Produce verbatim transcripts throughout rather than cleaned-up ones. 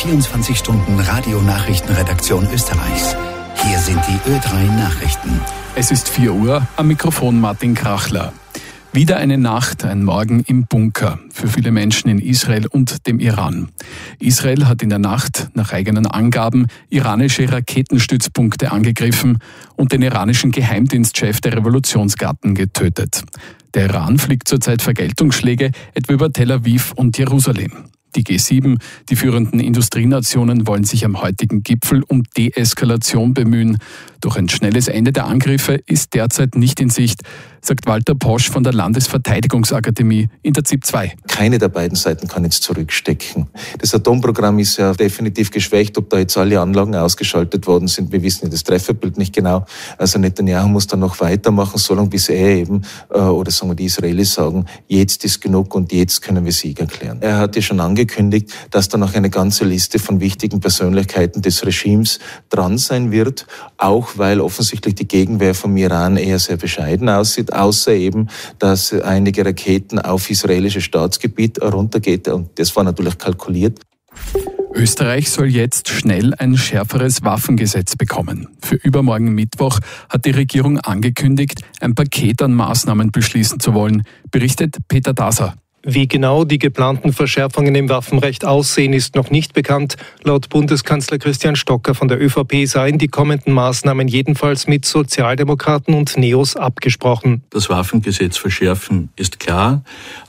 vierundzwanzig Stunden Radio-Nachrichtenredaktion Österreichs. Hier sind die Ö drei Nachrichten. Es ist vier Uhr, am Mikrofon Martin Krachler. Wieder eine Nacht, ein Morgen im Bunker für viele Menschen in Israel und dem Iran. Israel hat in der Nacht, nach eigenen Angaben, iranische Raketenstützpunkte angegriffen und den iranischen Geheimdienstchef der Revolutionsgarden getötet. Der Iran fliegt zurzeit Vergeltungsschläge etwa über Tel Aviv und Jerusalem. Die G sieben, die führenden Industrienationen, wollen sich am heutigen Gipfel um Deeskalation bemühen. Doch ein schnelles Ende der Angriffe ist derzeit nicht in Sicht, sagt Walter Posch von der Landesverteidigungsakademie in der Z I P zwei. Keine der beiden Seiten kann jetzt zurückstecken. Das Atomprogramm ist ja definitiv geschwächt. Ob da jetzt alle Anlagen ausgeschaltet worden sind, wir wissen das Trefferbild nicht genau. Also Netanyahu muss da noch weitermachen, solange bis er eben, oder sagen wir die Israelis sagen, jetzt ist genug und jetzt können wir Sieg erklären. Er hat ja schon angekündigt, dass da noch eine ganze Liste von wichtigen Persönlichkeiten des Regimes dran sein wird, auch weil offensichtlich die Gegenwehr vom Iran eher sehr bescheiden aussieht, außer eben, dass einige Raketen auf israelisches Staatsgebiet runtergeht und das war natürlich kalkuliert. Österreich soll jetzt schnell ein schärferes Waffengesetz bekommen. Für übermorgen Mittwoch hat die Regierung angekündigt, ein Paket an Maßnahmen beschließen zu wollen, berichtet Peter Daser. Wie genau die geplanten Verschärfungen im Waffenrecht aussehen, ist noch nicht bekannt. Laut Bundeskanzler Christian Stocker von der ÖVP seien die kommenden Maßnahmen jedenfalls mit Sozialdemokraten und Neos abgesprochen. Das Waffengesetz verschärfen ist klar.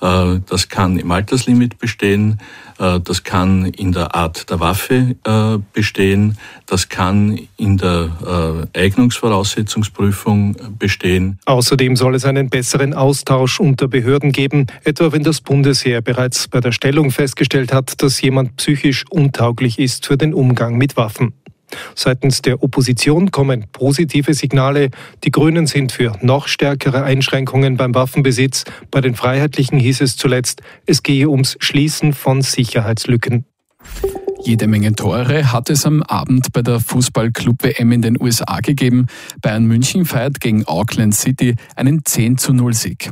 Das kann im Alterslimit bestehen. Das kann in der Art der Waffe bestehen. Das kann in der Eignungsvoraussetzungsprüfung bestehen. Außerdem soll es einen besseren Austausch unter Behörden geben, etwa wenn das Bundesheer bereits bei der Stellung festgestellt hat, dass jemand psychisch untauglich ist für den Umgang mit Waffen. Seitens der Opposition kommen positive Signale. Die Grünen sind für noch stärkere Einschränkungen beim Waffenbesitz. Bei den Freiheitlichen hieß es zuletzt, es gehe ums Schließen von Sicherheitslücken. Jede Menge Tore hat es am Abend bei der Fußball-Club-W M in den U S A gegeben. Bayern München feiert gegen Auckland City einen zehn zu null Sieg.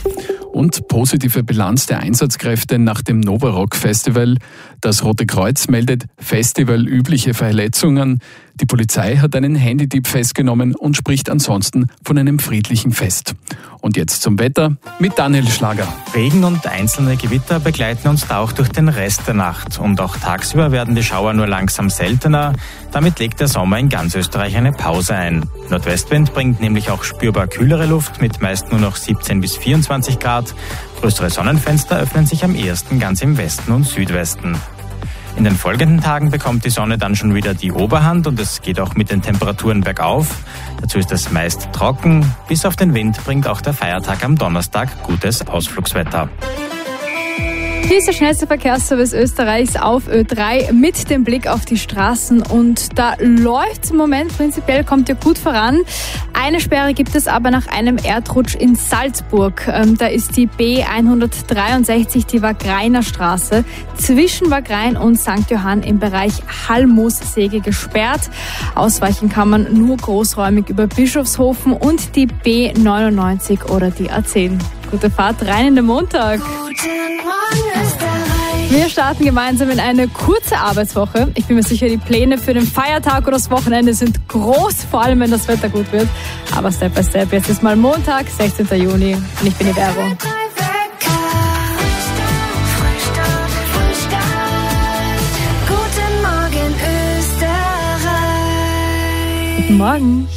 Und positive Bilanz der Einsatzkräfte nach dem Novarock Festival. Das Rote Kreuz meldet festivalübliche Verletzungen. Die Polizei hat einen Handydieb festgenommen und spricht ansonsten von einem friedlichen Fest. Und jetzt zum Wetter mit Daniel Schlager. Regen und einzelne Gewitter begleiten uns da auch durch den Rest der Nacht. Und auch tagsüber werden die Schauer nur langsam seltener. Damit legt der Sommer in ganz Österreich eine Pause ein. Nordwestwind bringt nämlich auch spürbar kühlere Luft mit meist nur noch siebzehn bis vierundzwanzig Grad. Größere Sonnenfenster öffnen sich am ehesten ganz im Westen und Südwesten. In den folgenden Tagen bekommt die Sonne dann schon wieder die Oberhand und es geht auch mit den Temperaturen bergauf. Dazu ist es meist trocken. Bis auf den Wind bringt auch der Feiertag am Donnerstag gutes Ausflugswetter. Hier ist der schnellste Verkehrsservice Österreichs auf Ö drei mit dem Blick auf die Straßen und da läuft es im Moment, prinzipiell kommt ja gut voran. Eine Sperre gibt es aber nach einem Erdrutsch in Salzburg. Ähm, da ist die B hundertdreiundsechzig, die Wagreiner Straße, zwischen Wagrein und Sankt Johann im Bereich Hallmoos-Säge gesperrt. Ausweichen kann man nur großräumig über Bischofshofen und die B neunundneunzig oder die A zehn. Gute Fahrt rein in den Montag. Wir starten gemeinsam in eine kurze Arbeitswoche. Ich bin mir sicher, die Pläne für den Feiertag oder das Wochenende sind groß, vor allem wenn das Wetter gut wird. Aber Step by Step, jetzt ist mal Montag, sechzehnten Juni und ich bin die Vero. Guten Morgen, Österreich. Guten Morgen.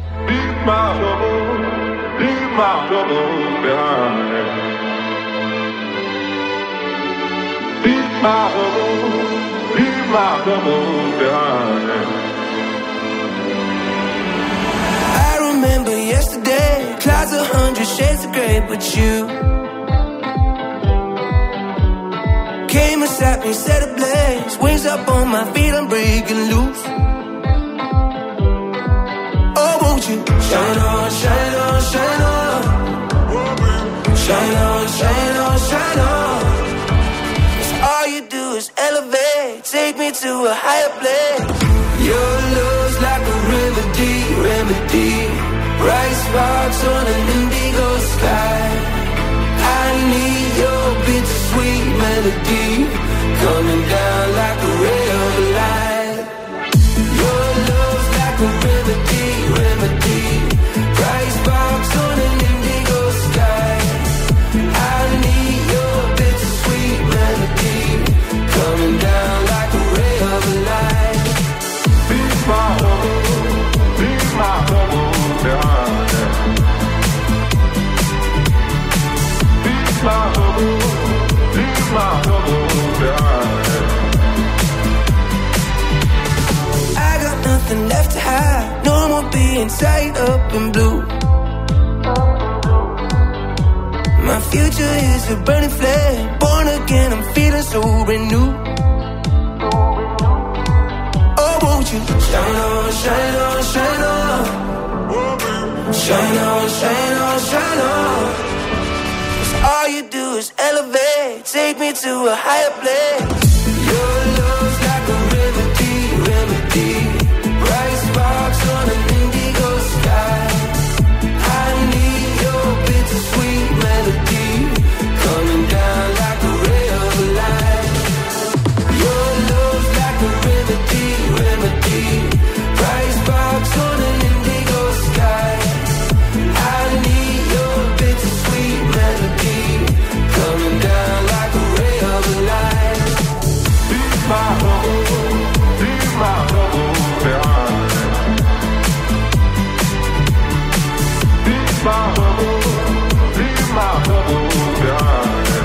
I remember yesterday, clouds a hundred shades of grey, but you came and sat me, set ablaze, wings up on my feet, I'm breaking loose. Oh, won't you shine on, shine on, shine on, shine on, shine on, shine on. 'Cause all you do is elevate, take me to a higher place. Your love's like a remedy, remedy. Bright sparks on an indigo sky. I need your bittersweet melody, coming down like a ray of light. like a remedy, remedy. Price box on an indigo sky. I need your bittersweet melody, coming down like a ray of light. Be my bubble, be my bubble, yeah. Be my bubble, be my bubble, yeah. I got nothing left to hide, no more being tied up in blue. My future is a burning flame, born again, I'm feeling so renewed. Oh, won't you shine on, shine on, shine on. Shine on, shine on, shine on. 'Cause all you do is elevate, take me to a higher place. Your love's like a remedy, remedy. Bright sparks on an indigo sky. I need your bittersweet melody, coming down like a ray of light. Your love's like a remedy, remedy. Bright sparks on an indigo sky. I need your bittersweet melody, coming down like a ray of light. Be my bubble, be my bubble, yeah. Be my bubble, be my bubble, yeah.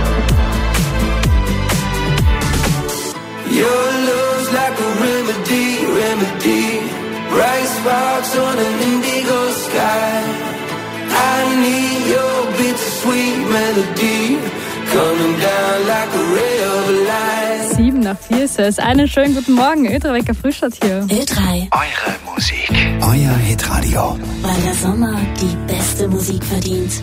Your love's like a remedy, remedy. Bright sparks on an indigo sky. I need your bittersweet melody, coming down like a ray of light. Sieben nach vier ist es. Einen schönen guten Morgen. Ö drei Wecker Frischert hier. Ö drei. Eure Musik, euer Hitradio. Weil der Sommer die beste Musik verdient.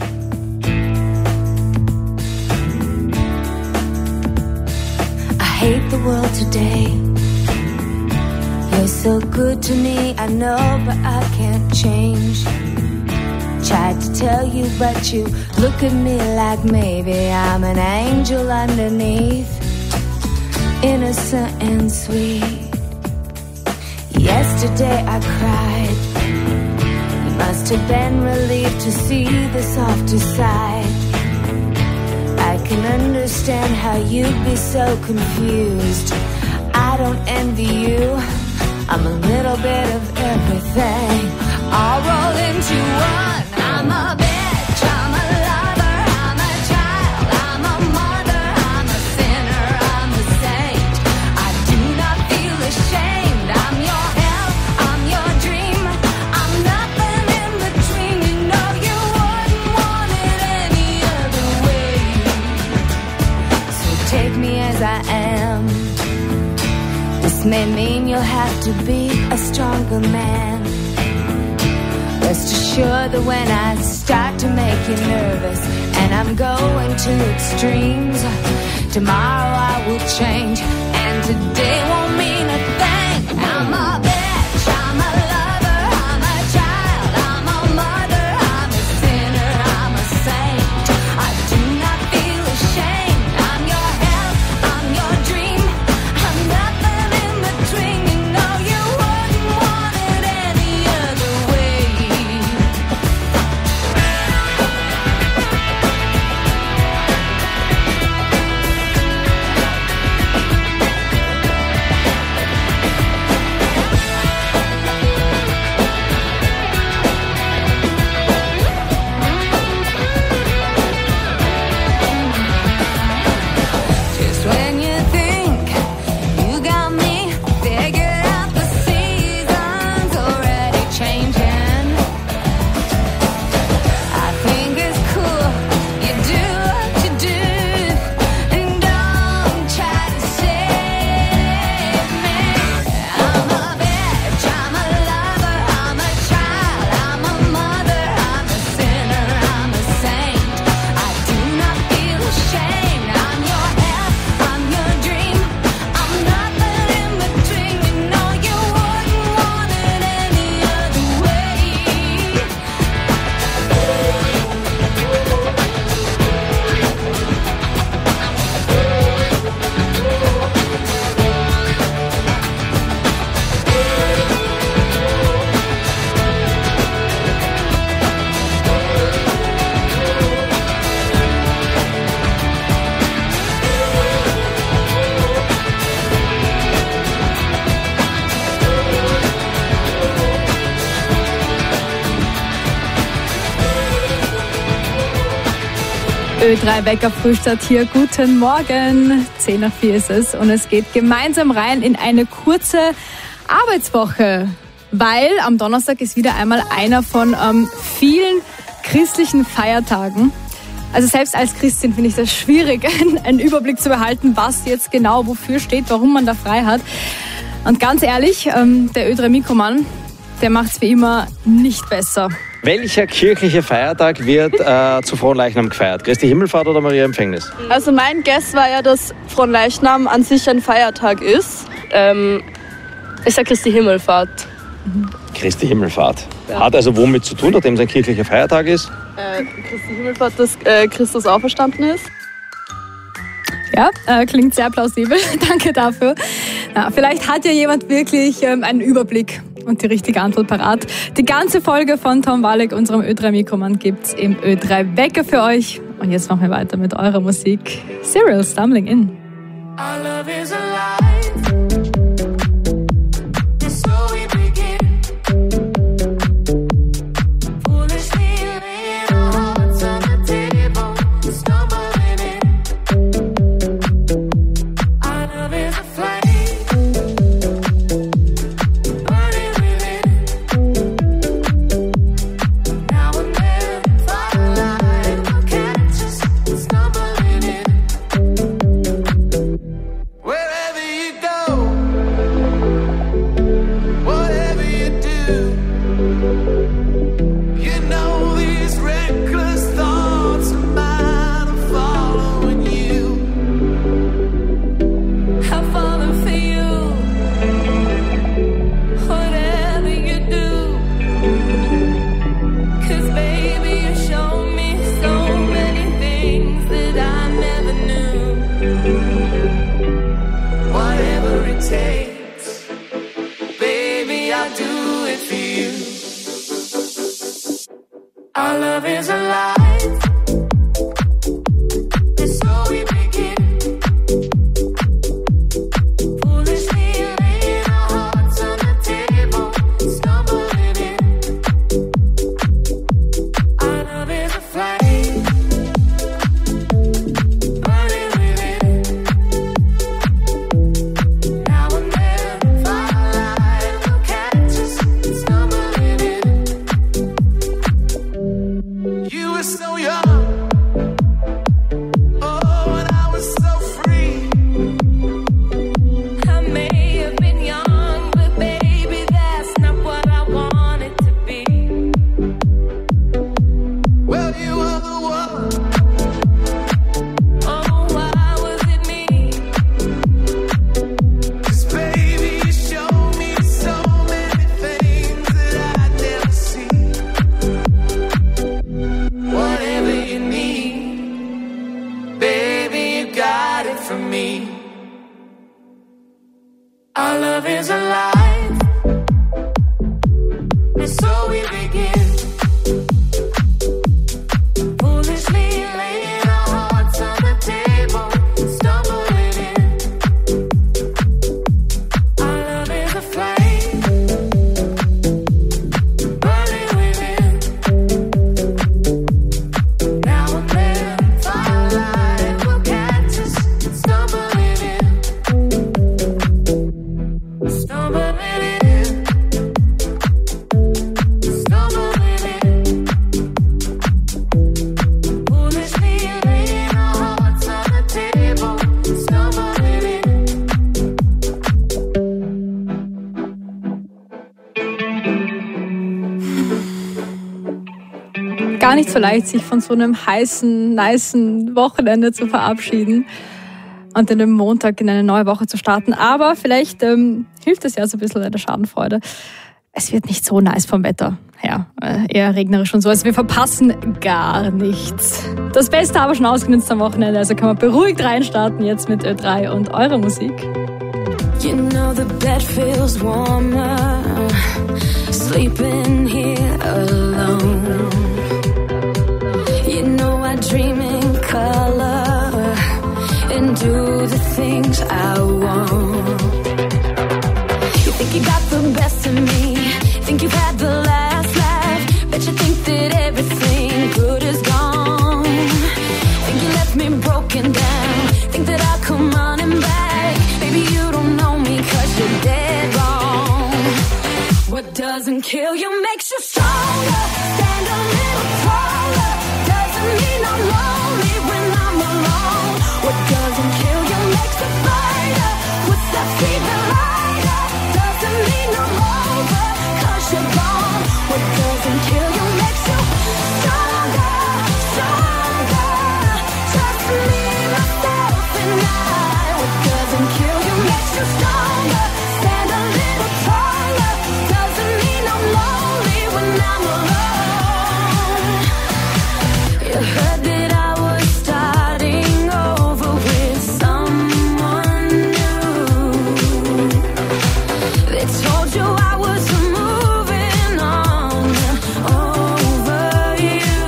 I hate the world today. You're so good to me, I know, but I can't change. Tried to tell you, but you look at me like maybe I'm an angel underneath, innocent and sweet. Yesterday I cried. You must have been relieved to see the softer side. I can understand how you'd be so confused. I don't envy you, I'm a little bit of everything, all rolled into one. I'm a bitch, I'm a lover, I'm a child, I'm a mother, I'm a sinner, I'm a saint. I do not feel ashamed. I'm your hell, I'm your dream, I'm nothing in between. You know you wouldn't want it any other way. So take me as I am. This may mean you'll have to be a stronger man. Rest assured that when I start to make you nervous and I'm going to extremes, tomorrow I will change and today won't mean a thing. I'm a bitch, I'm a lover, I'm a child, I'm a mother, I'm a sinner, I'm a saint. I do not feel ashamed. I'm your hell, I'm your dream, I'm nothing in between. You know you wouldn't want it any other way. Ö drei Wecker Frühstart hier. Guten Morgen. zehn nach vier ist es und es geht gemeinsam rein in eine kurze Arbeitswoche, weil am Donnerstag ist wieder einmal einer von ähm, vielen christlichen Feiertagen. Also selbst als Christin finde ich das schwierig, einen Überblick zu behalten, was jetzt genau wofür steht, warum man da frei hat. Und ganz ehrlich, ähm, der Ö drei Mikromann, der macht es wie immer nicht besser. Welcher kirchliche Feiertag wird äh, zu Fronleichnam gefeiert? Christi Himmelfahrt oder Maria Empfängnis? Also mein Guess war ja, dass Fronleichnam an sich ein Feiertag ist. Ähm, ich sag Christi Himmelfahrt. Mhm. Christi Himmelfahrt. Ja. Hat also womit zu tun, nachdem es ein kirchlicher Feiertag ist? Äh, Christi Himmelfahrt, dass äh, Christus auferstanden ist. Ja, äh, klingt sehr plausibel. Danke dafür. Ja, vielleicht hat ja jemand wirklich ähm, einen Überblick und die richtige Antwort parat. Die ganze Folge von Tom Walek, unserem Ö drei Mikromann, gibt's im Ö drei Wecker für euch. Und jetzt machen wir weiter mit eurer Musik. Serial, Stumbling In. Our love is alive. Our love is alive. It's so we begin. Foolishly laying our hearts on the table, stumbling in. Our love is a flame, burning within. Now and then, firelight will catch us stumbling in. You were so young, oh, and I was so free. I may have been young, but baby, that's not what I wanted to be. Well, you were the one. Oh, why was it me? 'Cause baby, you showed me so many things that I'd never seen. Whatever you need, baby, you got it from me. Our love is alive, and so we begin. Foolishly laying our hearts on the table, stumbling in. Our love is a flame, burning within. Now and then, firelight will catch us stumbling in, stumbling in, stumbling in. Foolishly laying our hearts on the table, stumbling in. Gar nicht so leicht, sich von so einem heißen, nicen Wochenende zu verabschieden und in den Montag in eine neue Woche zu starten. Aber vielleicht ähm, hilft es ja so ein bisschen bei der Schadenfreude. Es wird nicht so nice vom Wetter her, äh, eher regnerisch und so. Also wir verpassen gar nichts. Das Beste aber schon ausgenutzt am Wochenende, also kann man beruhigt reinstarten jetzt mit Ö drei und eurer Musik. You know the bed feels warmer, sleeping here alone. You know I dream in color and do the things I want. You think you got the best of me, think you've had the last laugh, bet you think that everything good is gone. Think you doesn't kill you makes you stronger. Stand a little taller. Doesn't mean I'm lonely when I'm alone. What doesn't kill you makes a fighter. Footsteps even lighter. Doesn't mean I'm over, 'cause you're gone. What doesn't kill you makes you stronger, stronger. Trust me, myself and I. What doesn't kill you makes you stronger. Stand a little taller. Doesn't mean I'm lonely when I'm alone. You heard that I was starting over with someone new. They told you I was moving on over you.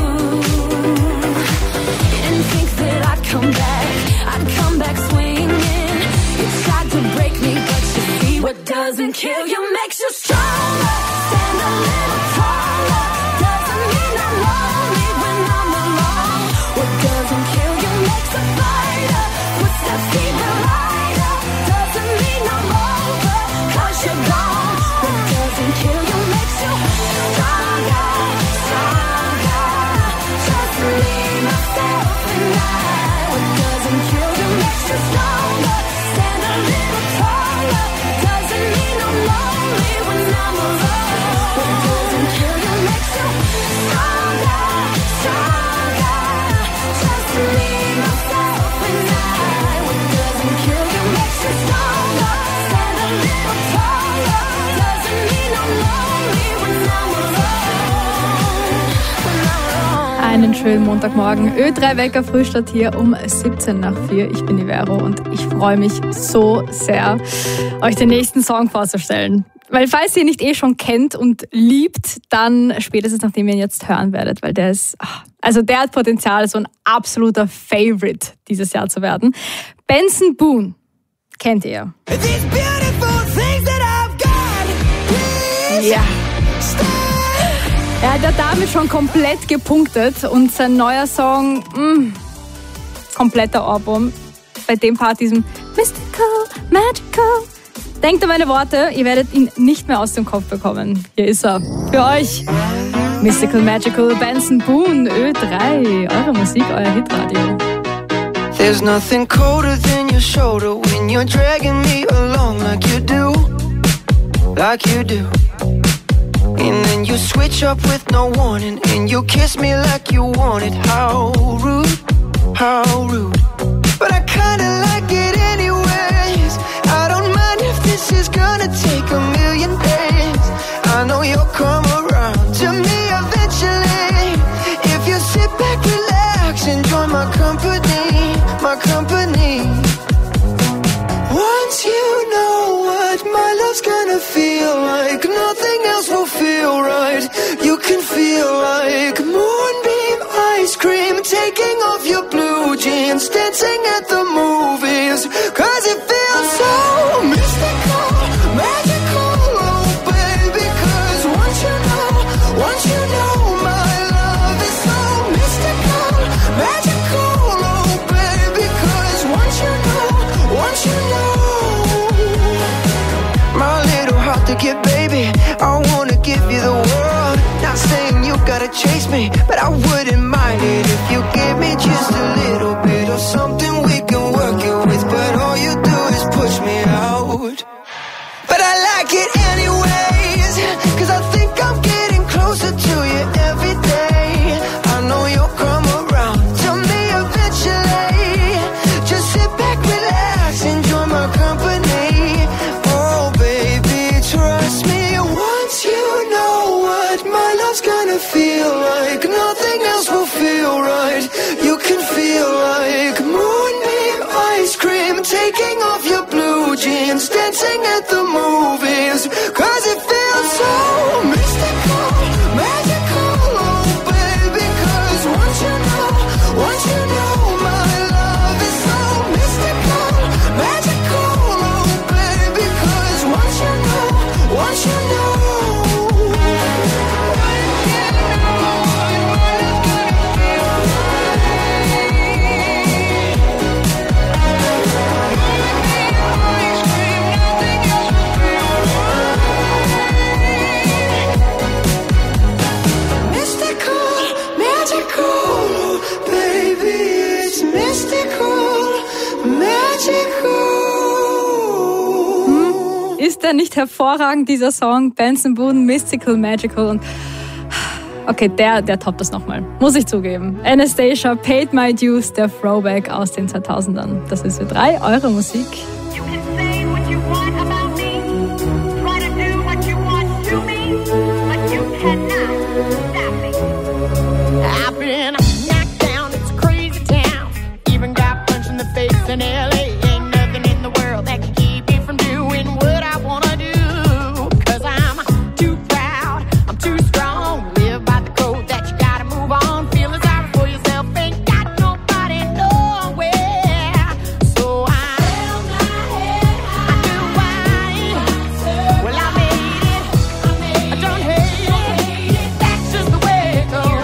You didn't think that I'd come back, I'd come back swinging. You tried to break me, but you see what doesn't kill you makes you stronger. Stand a little taller. Doesn't mean I'm lonely when I'm alone. What doesn't kill you makes a fighter. Footsteps even lighter. Doesn't mean I'm over, 'cause you're gone. What doesn't kill you makes you stronger, stronger. Trust me, myself and I. What doesn't kill you makes you stronger. Stand a little taller. Doesn't mean I'm lonely when I'm alone. What doesn't kill you makes you stronger, stronger. Trust me, myself and I. What doesn't kill you makes you stronger. Stand a little taller. Doesn't mean I'm lonely when I'm alone. When I'm alone. Einen schönen Montagmorgen. Ö drei Wecker Frühstart hier um siebzehn nach vier. Ich bin die Vero und ich freue mich so sehr, euch den nächsten Song vorzustellen. Weil falls ihr ihn nicht eh schon kennt und liebt, dann spätestens nachdem ihr ihn jetzt hören werdet, weil der ist, also der hat Potenzial, so ein absoluter Favorite dieses Jahr zu werden. Benson Boone, kennt ihr? Ja. Er hat ja damit schon komplett gepunktet und sein neuer Song, mh, kompletter Ohrwurm. Bei dem Part, diesem Mystical, Magical. Denkt an meine Worte, ihr werdet ihn nicht mehr aus dem Kopf bekommen. Hier ist er, für euch. Mystical, Magical, Benson Boone, Ö drei. Eure Musik, euer Hitradio. There's nothing colder than your shoulder when you're dragging me along like you do, like you do. And then you switch up with no warning, and you kiss me like you want it. How rude, how rude. But I kinda like it anyways. I don't mind if this is gonna take a million days. I know you'll come around to me eventually. If you sit back, relax, enjoy my company, my company. Once you know what my love's gonna feel like, nothing else will feel right. You can feel like moonbeam ice cream, taking off your blue jeans, dancing at the movies, 'cause it feels so mystical, magical, oh baby. 'Cause once you know, once you know my love is so mystical, magical, oh baby. 'Cause once you know, once you know, my little heart to get, baby, I wanna give you the world. Not saying you gotta chase me, but I wouldn't mind it if you gave me just a little bit of something we can work it with. But all you do is push me out. But I like it anyways, 'cause I think I'm getting closer to you every day. I know you'll come around to me eventually. Just sit back, relax, enjoy my company. Oh baby, trust me. Once you know what my love's gonna feel like, nothing else will feel right. You can feel like moonbeam ice cream, taking off your blue jeans, dancing at the movies, 'cause it feels so mystical, magical, oh baby. 'Cause once you know, once you know my love is so mystical, magical, oh baby. 'Cause once you know, once you know, once you know. der nicht hervorragend, dieser Song? Benson Boone, Mystical, Magical und okay, der, der toppt das nochmal. Muss ich zugeben. Anastasia, Paid My Dues, der Throwback aus den zweitausendern. Das ist Ö drei, eure Musik. I've been knocked down, it's a crazy town. Even got punched in the face in L A. Ain't nothing in the world that can keep me from doing what I wanna do. Cause I'm too proud, I'm too strong. Live by the code that you gotta move on. Feeling sorry for yourself, ain't got nobody nowhere. So I held my head high. I knew why. Well, I made it, I don't hate it. That's just the way it goes.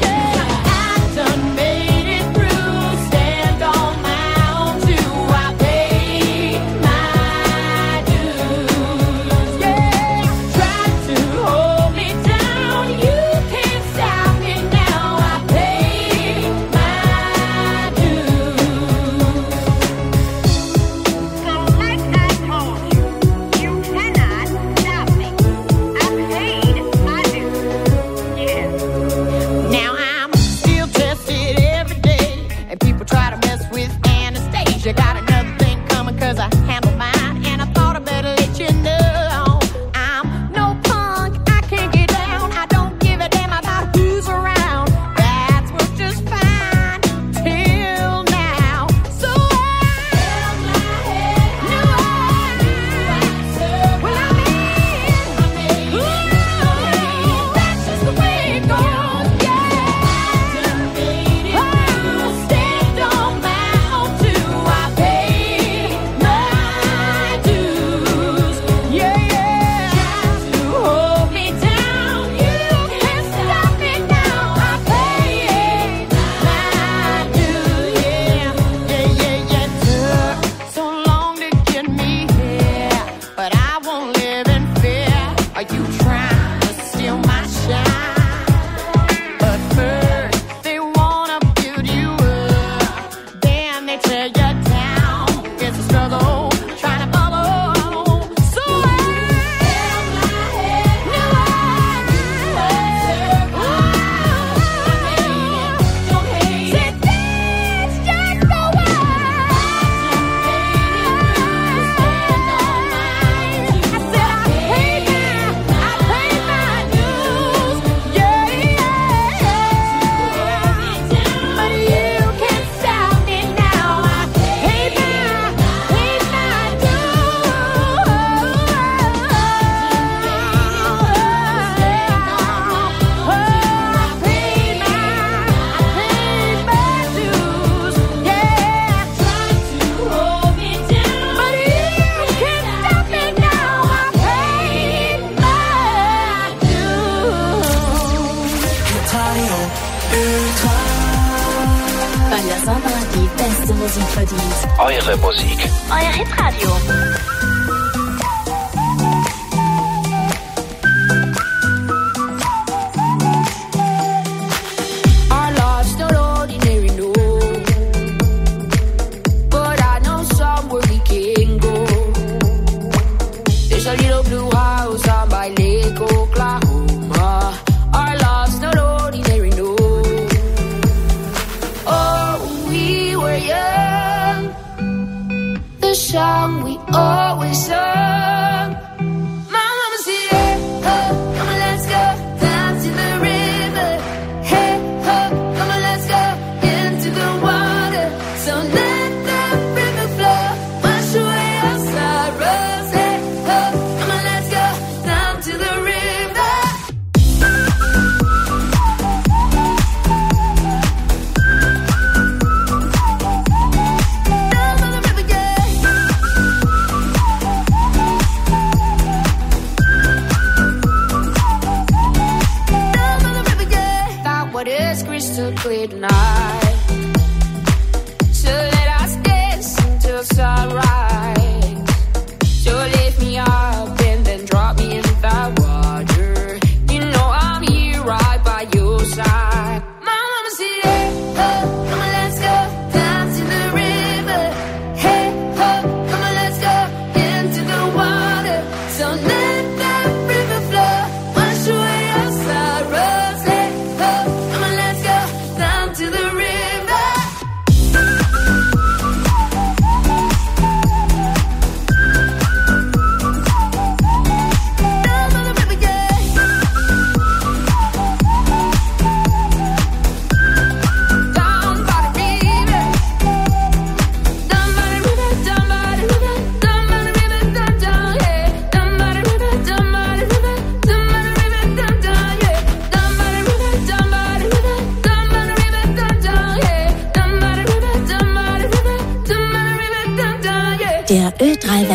Musik verdient. Eure Musik. Euer Hitradio. Our lives not ordinary, no. But I know somewhere we can go. There's a little blue house out by Lake Oklahoma. Our lives not ordinary, no. Oh, we were young. The song we always sung.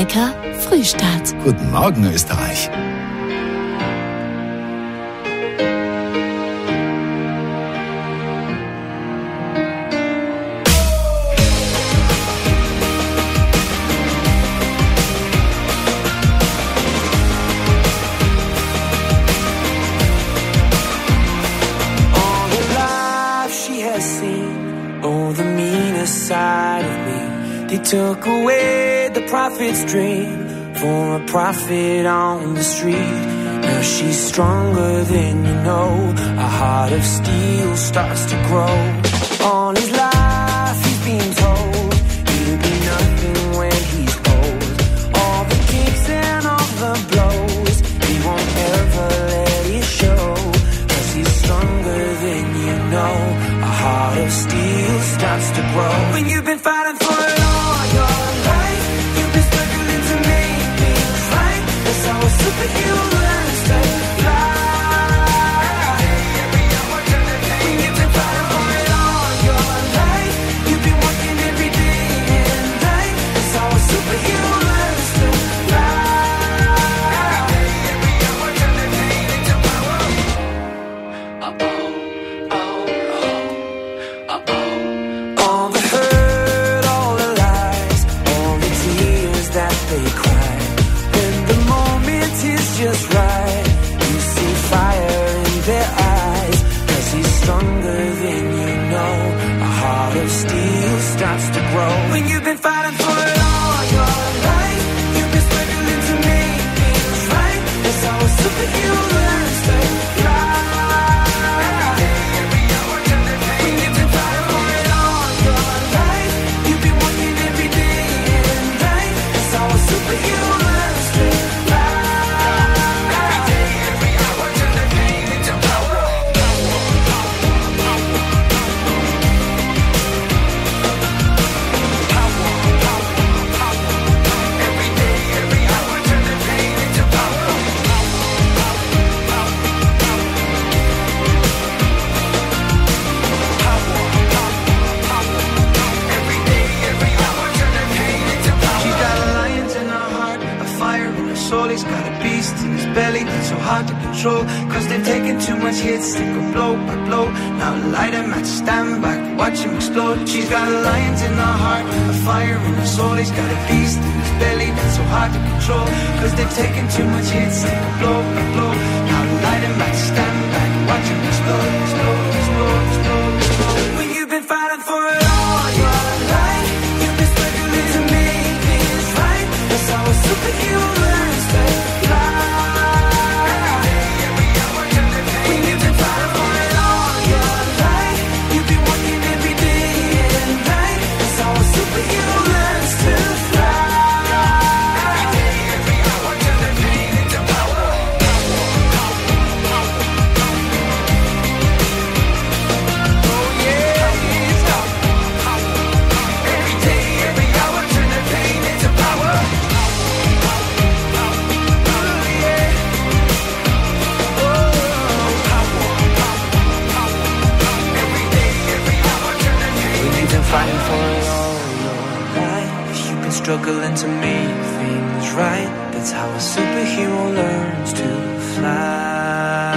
Wecker Frühstart. Guten Morgen, Österreich. Side of me, they took away the prophet's dream for a prophet on the street. Now she's stronger than you know. A heart of steel starts to grow. All his life he's been told he'll be nothing when he's old. All the kicks and all the blows, he won't ever let it show. Cause he's stronger than you know. A heart of steel starts to grow. When you've been fighting for it all your life, you've been struggling to make things right. That's how a superhero learns to fly. When you've been fighting for it all your life, you've been working every day and night. That's how a superhero learns to fly. All the hurt, all the lies, all the tears that they cry. When the moment is just right, you see fire in their eyes. Cause he's stronger than you know. A heart of steel starts to grow. When you've been fighting for it all your life, you've been struggling to make things right. That's how a superhero learns to fly. Cause they've taken too much hits, they go blow by blow. Now light a match, stand back, watch him explode. She's got lions in her heart, a fire in her soul. He's got a beast in his belly that's so hard to control. Cause they've taken too much hits, they go blow by blow. Now light a match, stand back, watch him explode, explode, explode, explode, explode. When you've been fighting for it all your life, you've been struggling to make things right. That's how a superhero learns to fly. Fighting for it all your life, you've been struggling to make things right. That's how a superhero learns to fly.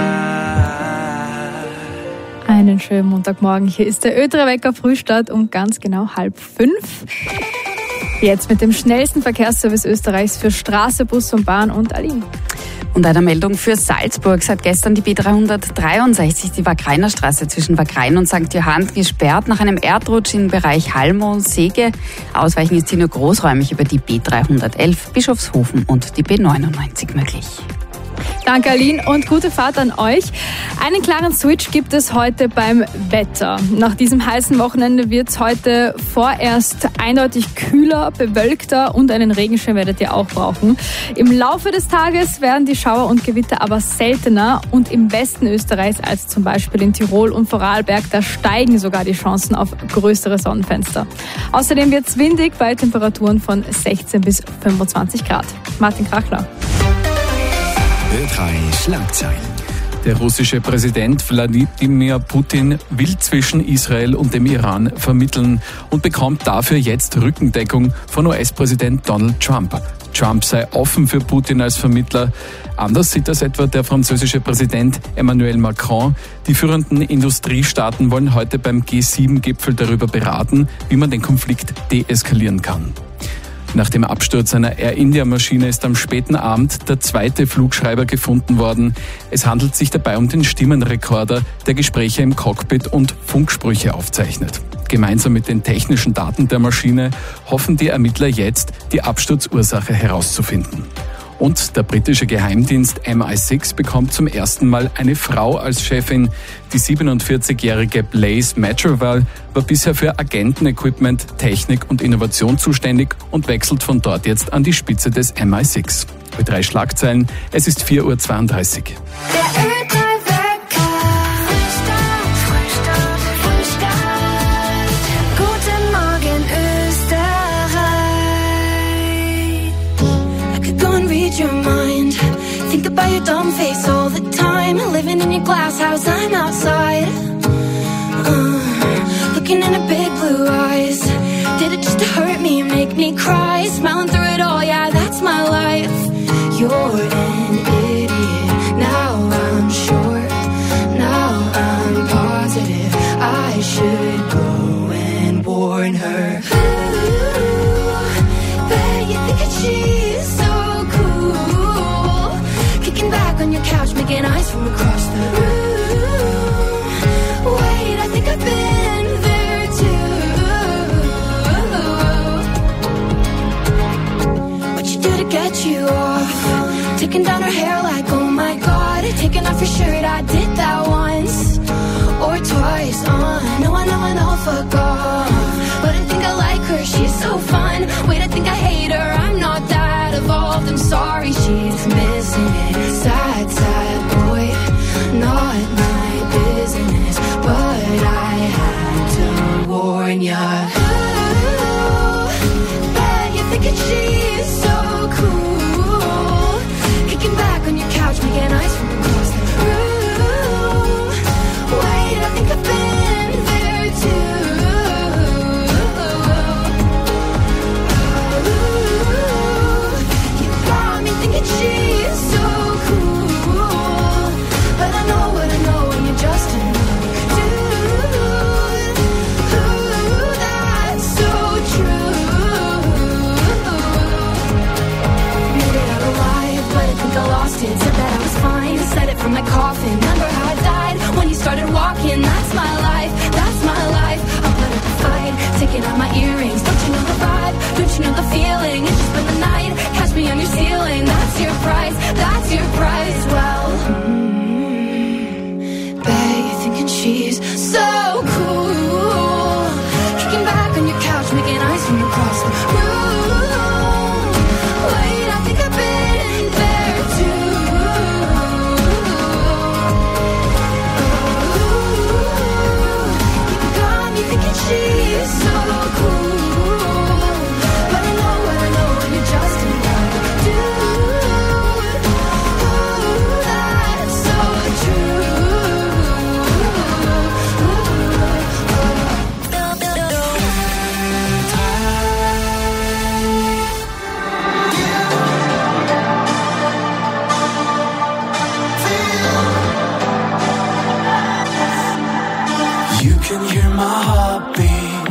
Einen schönen Montagmorgen. Hier ist der Ö drei Wecker Frühstart um ganz genau halb fünf. Jetzt mit dem schnellsten Verkehrsservice Österreichs für Straße, Bus und Bahn und Aline. Und eine Meldung für Salzburg. Seit gestern die B dreihundertdreiundsechzig, die Wagrainer Straße zwischen Wagrain und Sankt Johann gesperrt nach einem Erdrutsch im Bereich Halmo-Sege. Ausweichen ist hier nur großräumig über die B dreihundertelf, Bischofshofen und die B neunundneunzig möglich. Danke, Aline, und gute Fahrt an euch. Einen klaren Switch gibt es heute beim Wetter. Nach diesem heißen Wochenende wird es heute vorerst eindeutig kühler, bewölkter und einen Regenschirm werdet ihr auch brauchen. Im Laufe des Tages werden die Schauer und Gewitter aber seltener und im Westen Österreichs als zum Beispiel in Tirol und Vorarlberg, da steigen sogar die Chancen auf größere Sonnenfenster. Außerdem wird es windig bei Temperaturen von sechzehn bis fünfundzwanzig Grad. Martin Krachler. Ö drei Schlagzeilen. Der russische Präsident Wladimir Putin will zwischen Israel und dem Iran vermitteln und bekommt dafür jetzt Rückendeckung von U S-Präsident Donald Trump. Trump sei offen für Putin als Vermittler. Anders sieht das etwa der französische Präsident Emmanuel Macron. Die führenden Industriestaaten wollen heute beim G sieben Gipfel darüber beraten, wie man den Konflikt deeskalieren kann. Nach dem Absturz einer Air India-Maschine ist am späten Abend der zweite Flugschreiber gefunden worden. Es handelt sich dabei um den Stimmenrekorder, der Gespräche im Cockpit und Funksprüche aufzeichnet. Gemeinsam mit den technischen Daten der Maschine hoffen die Ermittler jetzt, die Absturzursache herauszufinden. Und der britische Geheimdienst M I sechs bekommt zum ersten Mal eine Frau als Chefin. Die siebenundvierzigjährige Blaise Matcherwell war bisher für Agentenequipment, Technik und Innovation zuständig und wechselt von dort jetzt an die Spitze des M I sechs. Mit drei Schlagzeilen, es ist vier Uhr zweiunddreißig. Your mind, think about your dumb face all the time. Living in your glass house, I'm outside. Uh, looking in her big blue eyes. Did it just to hurt me and make me cry? Smiling through it all, yeah, that's my life. You're an idiot. Now I'm sure. Now I'm positive. I should go and warn her. Ooh, bet you think that she's so back on your couch, making eyes from across the room. Wait, I think I've been there too. What you do to get you off? Taking down her hair like, oh my god. Taking off your shirt, I did that once or twice. Uh, no, I know, I know, fuck off. But I think I like her, she's so fun. Wait, I think I hate her, I'm not that evolved. I'm sorry, she's missing it. Sad, sad boy, not my business, but I had to warn ya. Ooh, bet you're thinking she's so cool. Kicking back on your couch, making eyes from across the room. Wait, I think I've been there too. Ooh, you got me thinking she's so just another dude. Ooh, that's so true. Made it out alive, but I think I lost it. Said that I was fine, said it from my coffin. Remember how I died when you started walking? That's my life, that's my life. I'll put up a fight, taking out my earrings. Don't you know the vibe? Don't you know the feeling? It's just spend the night, catch me on your ceiling. That's your price, that's your price. Well, mm, she's so cool. Kicking back on your couch, making eyes from across the room. Wait, I think I've been there too. Ooh, you got me thinking she's so cool. But I know what I know, and you're just another dude. Ooh, that's so true. Can hear my heartbeat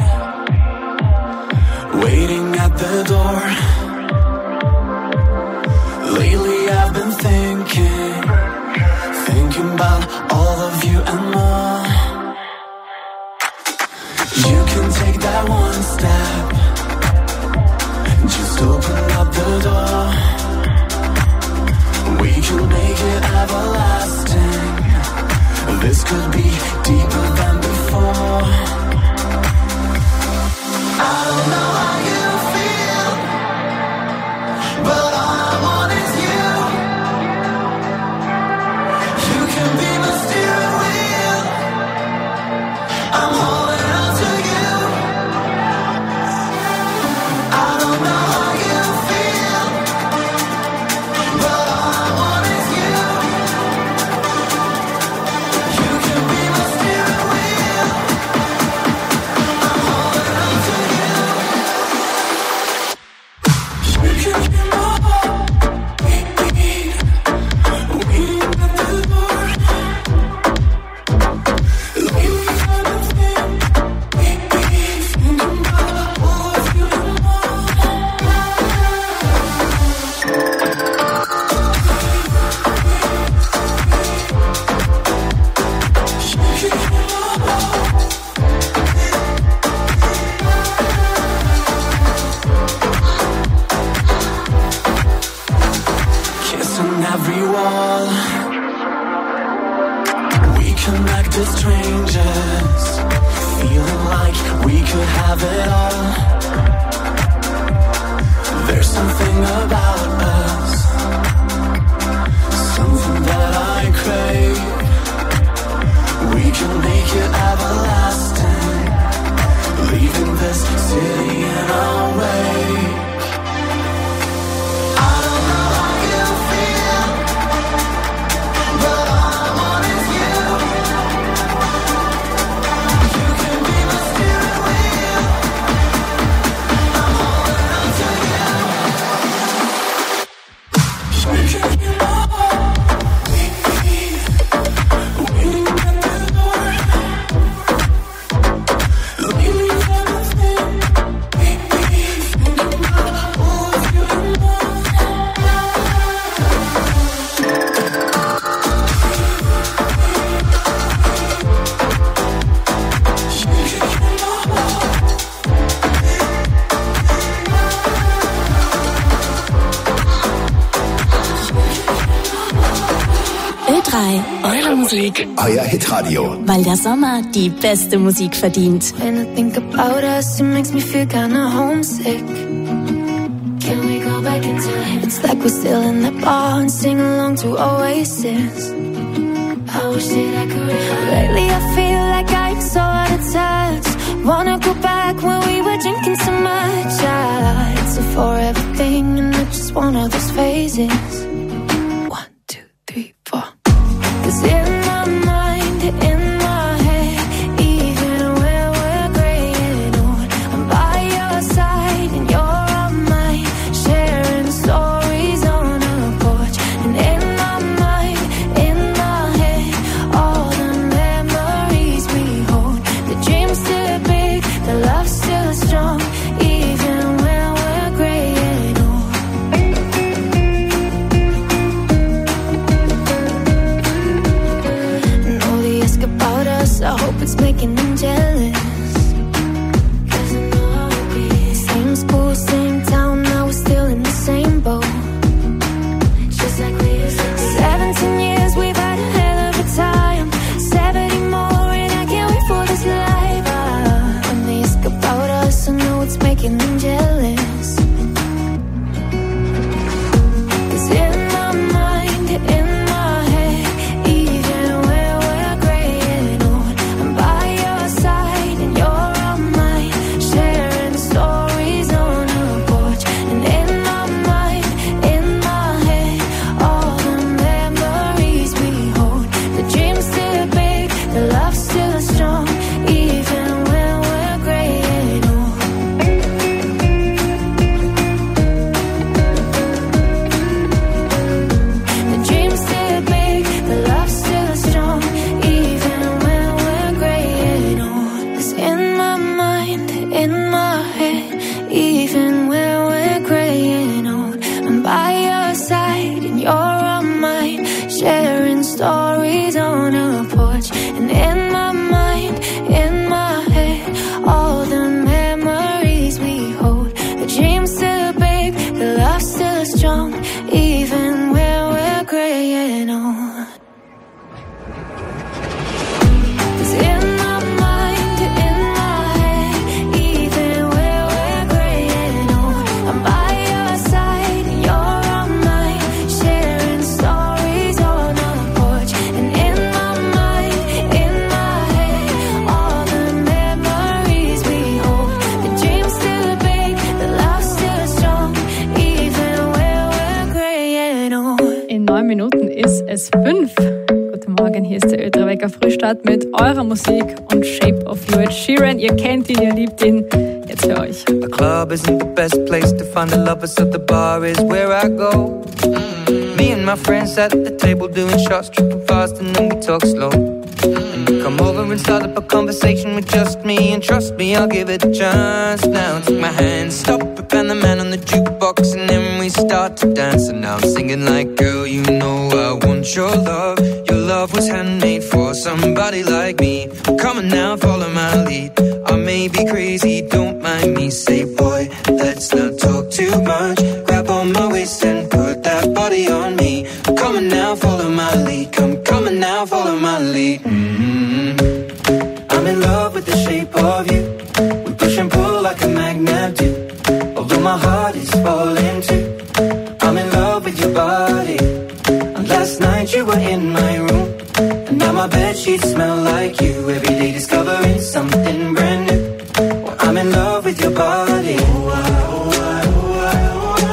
waiting at the door. Lately I've been thinking, thinking about all of you and more. You can take that one step, just open up the door. We can make it everlasting. This could be deeper than before. I don't know how you feel, but all I want is you. You can be my steering wheel. I'm holding on to you. I don't know how you feel, but all I want is you. connect as strangers, feeling like we could have it all. There's something about us, something that I crave. We can make it everlasting, leaving this city in our wake. I don't know how you feel, but all I want is you. You can be my steering wheel, I'm holding on to you. We can be more. Eure Musik. Euer Hitradio. Weil der Sommer die beste Musik verdient. When I think about us, it makes me feel kinda homesick. Can we go back in time? It's like we're still in the bar and sing along to Oasis. I wish that I could remember. Lately I feel like I'm so out of touch. Wanna go back when we were drinking so much. Yeah, it's a forever thing and it's just one of those phases. One, two, three, four. Cause in my mind, in my head, even when we're graying old, I'm by your side and you're on mine, sharing stories on a porch. And in my mind, in my head, all the memories we hold. The dream's still big, the love's still strong, even when we're graying old. About us, I hope it's making them jealous. Cause I know how it be. Same school, same town, now we're still in the same boat. Just like we used to be. Seventeen years, we've had a hell of a time. Seventy more, and I can't wait for this life. Ah, when they ask about us, I know it's making them jealous. Cause in my mind, in my head, even when we're graying old, I'm by your side and you're on mine, sharing stories on a porch. And in my mind, in my head, all the memories we hold. The dream's still big, the love's still strong, even when we're graying old. The dream's still big, the love's still strong, even when we're graying old. 'Cause in my mind, in my head, even when we're graying old, I'm by your side and you're on mine, sharing stories on a porch. And in my mind, in my head, all the memories we hold. The dream's still big, the love's still strong, even when we're graying old. 'Cause in my mind, in my head, even when we're graying old, I'm by your side and you're on mine, sharing stories on a porch. And in my mind, in my head, all the memories we hold. The dream's still big, the love's still strong, even when we're graying old. In neun Minuten ist es fünf. Guten Morgen, hier ist der Ö-Wecker Frühstart mit eurer Musik und Shape of You. Ed Sheeran, ihr kennt ihn, ihr liebt ihn. Jetzt für euch. The club isn't the best place to find a lover, so the bar is where I go. Mm-hmm. Me and my friends at the table doing shots, tripping fast, and then we talk slow. And you come over and start up a conversation with just me, and trust me, I'll give it a chance. Now take my hand, stop it, and the man on the jukebox, and then we start to dance. And now I'm singing like, girl, you know I want your love. Your love was handmade for somebody like me. Come on now, follow my lead. I may be crazy, don't mind me. Say, boy, let's not talk too much. Grab on my waist and put that body on me. Come on now, follow my lead. Come, come on now, follow my lead. Mm-hmm. I'm in love with the shape of you. We push and pull like a magnet do. Although my heart is falling too. I'm in love with your body. And last night you were in my room. And now my bedsheets smell like you. Every day discovering something brand new. Well, I'm in love with your body. Oh, I, oh, I, oh, I, oh,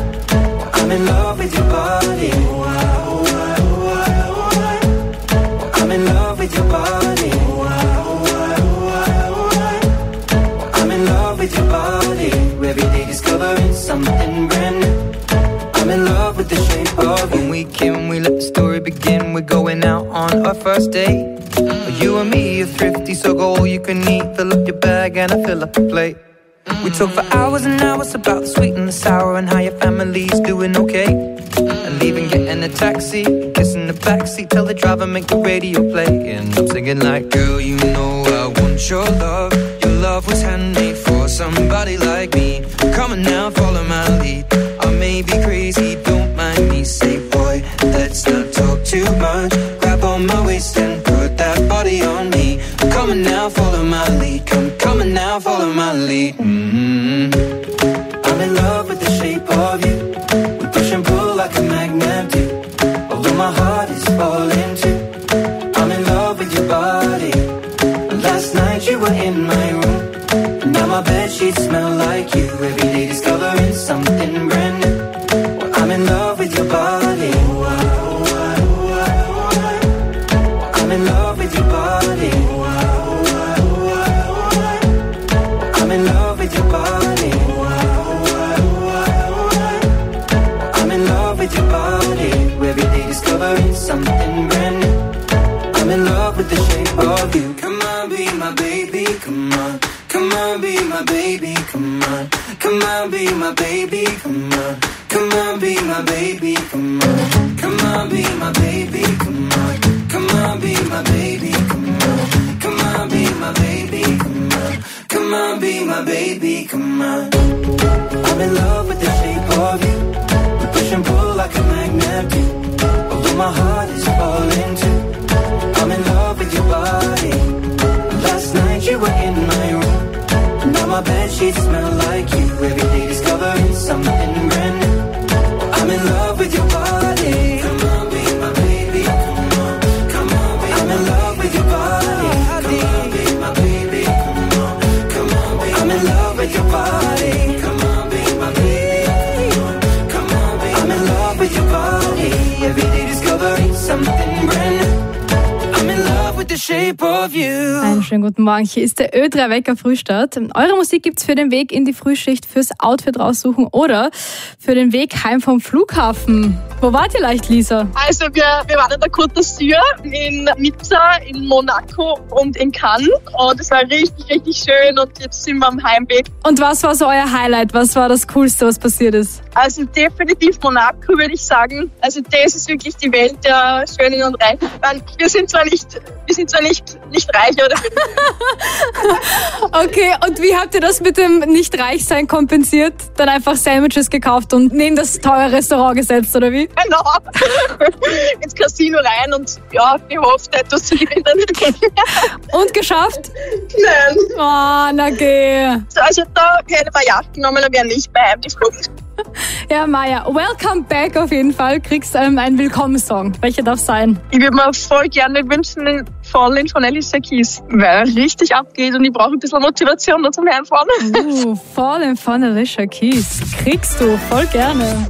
I. I'm in love with your body. Oh, I, oh, I, oh, I, oh, I. I'm in love with your body. Oh, I, oh, I, oh, I, oh, I. I'm in love with your body. Every day discovering something brand new. I'm in love with the shape of you. When we can, we let the story begin. We're going out on our first date. You and me are thrifty, so go all you can eat. Fill up your bag and I fill up the plate. We talk for hours and hours about the sweet and the sour and how your family's doing okay. And leaving, getting a taxi, kissing the backseat, tell the driver make the radio play. And I'm singing like, girl, you know I want your love. Your love was handmade for somebody like me. Come on now, follow my lead. I may be crazy, don't mind me. Say, boy, let's not talk too much. Grab on my waist and put that body on me. Come on now, follow my lead. Come, come on now, follow my lead. Mm-hmm. I'm in love with the shape of you. We push and pull like a magnet do. Although my heart is falling too. I'm in love with your body. And last night you were in my room. And now my bedsheets smell like you. Every day discovering something brand new. Well, I'm in love with your body. Oh, I, oh, I, oh, I, oh, I. I'm in love with your body. Oh, I, oh, I, oh, I, oh, I. I'm in love with your body. Oh, I, oh, I, oh, I, oh, I. I'm in love with your body. Every day discovering something brand new. I'm in love with the shape of you. Come on, be my baby, come on. Come on, be my baby, come on. Come on, be my baby, come on. Come on, be my baby, come on. Come on, be my baby, come on. Come on, be my baby, come on. Come on, be my baby, come on. Come on, be my baby, come on. I'm in love with the shape of you. We push and pull like a magnet do. Although my heart is falling too. I'm in love with your body. Last night you were in my room. Now my bedsheets smell like you. Every day discovering something brand new. I'm in love with your body. Come on, be my baby. Come on, come on, be I'm in love with your body. Come on, be my baby. Come on, come on, be I'm in love with your body. Come on, be my baby. Come on, come on, be I'm in love with your body. Every day discovering something brand new. I'm in love with the shape of you. Einen schönen guten Morgen, hier ist der Ö drei Wecker Frühstart. Eure Musik gibt's für den Weg in die Frühschicht, fürs Outfit raussuchen oder für den Weg heim vom Flughafen. Wo wart ihr leicht, Lisa? Also wir, wir waren in der Côte d'Azur, in Nizza, in Monaco und in Cannes und es war richtig, richtig schön und jetzt sind wir am Heimweg. Und was war so euer Highlight? Was war das Coolste, was passiert ist? Also definitiv Monaco, würde ich sagen. Also das ist wirklich die Welt der Schönen und Reichen. Wir sind zwar nicht, wir sind zwar nicht, nicht reich, oder? Okay, und wie habt ihr das mit dem Nicht-Reich-Sein kompensiert? Dann einfach Sandwiches gekauft und neben das teure Restaurant gesetzt, oder wie? Genau. Ins Casino rein und ja, gehofft, etwas zu gewinnen. Und geschafft? Nein. Oh, na geh. Also da hätte man Yacht genommen, dann wäre nicht bei einem geflogen. Ja, Maja, welcome back auf jeden Fall. Kriegst ähm, einen Willkommenssong. Welcher darf sein? Ich würde mir voll gerne wünschen, den Fallen von Alicia Keys, weil er richtig abgeht und ich brauche ein bisschen Motivation da zum Heimfahren. Uh, Fallen von Alicia Keys. Kriegst du voll gerne.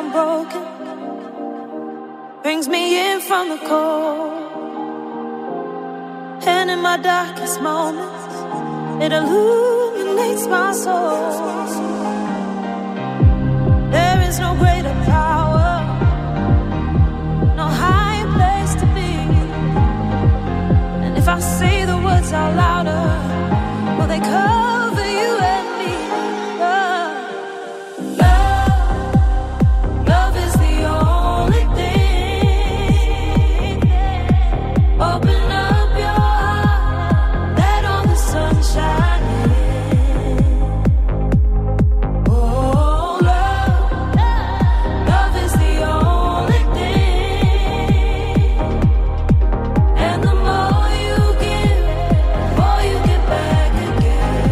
I'm broken, brings me in from the cold. And in my darkest moments, it illuminates my soul. There is no greater power, no higher place to be. And if I say the words out louder, will they cover you and me? Love, love, love is the only thing. Open up your heart, let all the sun shine in. Oh, love, love is the only thing. And the more you give, the more you get back again.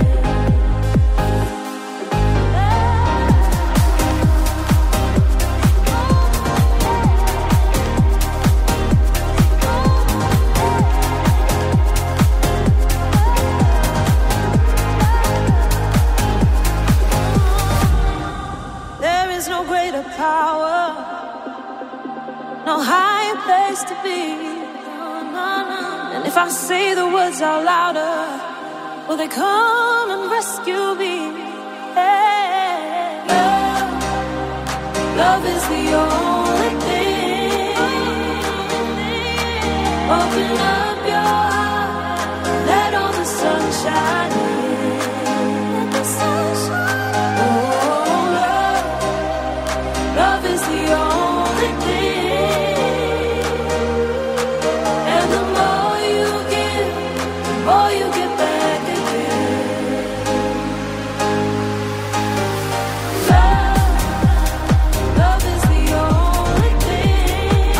There is no greater power, no higher place to be. And if I say the words out louder, will they come and rescue me? Hey, love, love is the only thing. Open up your heart, let all the sun shine in. Let the sun shine in. Oh, love, love is the only thing. And the more you give, the more you get back again. Love, love is the only thing.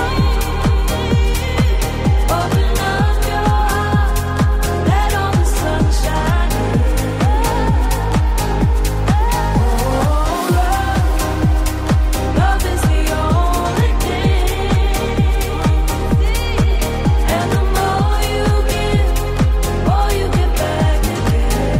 Open up your heart, let all the sun shine in. Oh, love, love is the only thing. And the more you give, the more you get back again.